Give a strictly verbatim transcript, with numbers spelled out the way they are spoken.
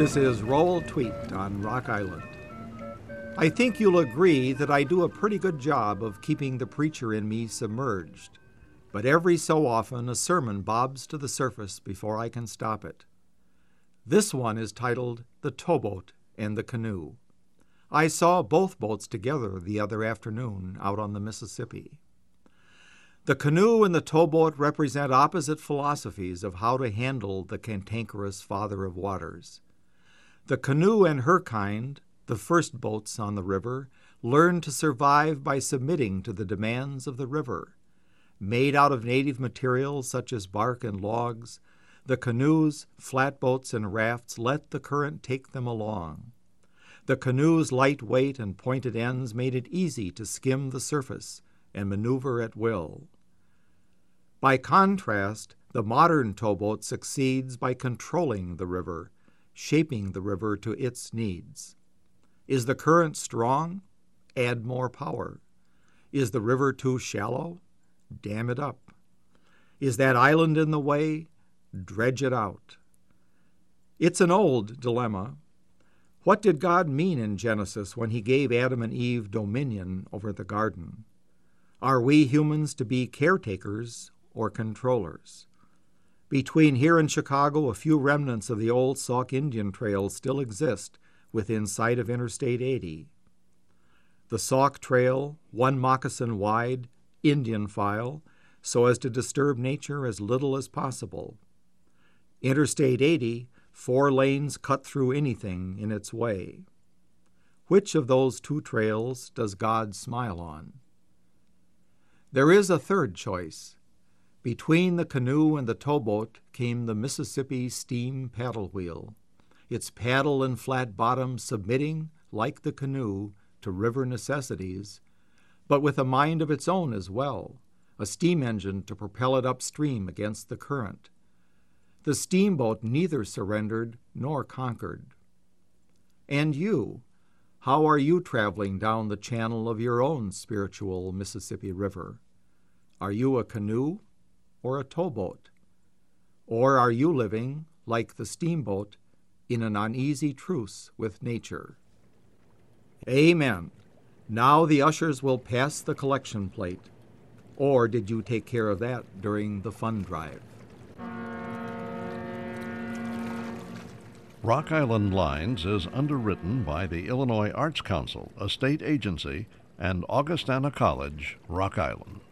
This is Roll Tweet on Rock Island. I think you'll agree that I do a pretty good job of keeping the preacher in me submerged, but every so often a sermon bobs to the surface before I can stop it. This one is titled The Towboat and the Canoe. I saw both boats together the other afternoon out on the Mississippi. The canoe and the towboat represent opposite philosophies of how to handle the cantankerous father of waters. The canoe and her kind, the first boats on the river, learn to survive by submitting to the demands of the river. Made out of native materials such as bark and logs, the canoes, flatboats, and rafts let the current take them along. The canoe's light weight and pointed ends made it easy to skim the surface and maneuver at will. By contrast, the modern towboat succeeds by controlling the river, shaping the river to its needs. Is the current strong? Add more power. Is the river too shallow? Dam it up. Is that island in the way? Dredge it out. It's an old dilemma. What did God mean in Genesis when he gave Adam and Eve dominion over the garden? Are we humans to be caretakers or controllers? Between here and Chicago, a few remnants of the old Sauk Indian Trail still exist within sight of Interstate eighty. The Sauk Trail, one moccasin wide, Indian file, so as to disturb nature as little as possible. Interstate eighty, four lanes cut through anything in its way. Which of those two trails does God smile on? There is a third choice. Between the canoe and the towboat came the Mississippi steam paddle wheel, its paddle and flat bottom submitting, like the canoe, to river necessities, but with a mind of its own as well, a steam engine to propel it upstream against the current. The steamboat neither surrendered nor conquered. And you, how are you traveling down the channel of your own spiritual Mississippi River? Are you a canoe or a towboat? Or are you living, like the steamboat, in an uneasy truce with nature? Amen. Now the ushers will pass the collection plate. Or did you take care of that during the fund drive? Rock Island Lines is underwritten by the Illinois Arts Council, a state agency, and Augustana College, Rock Island.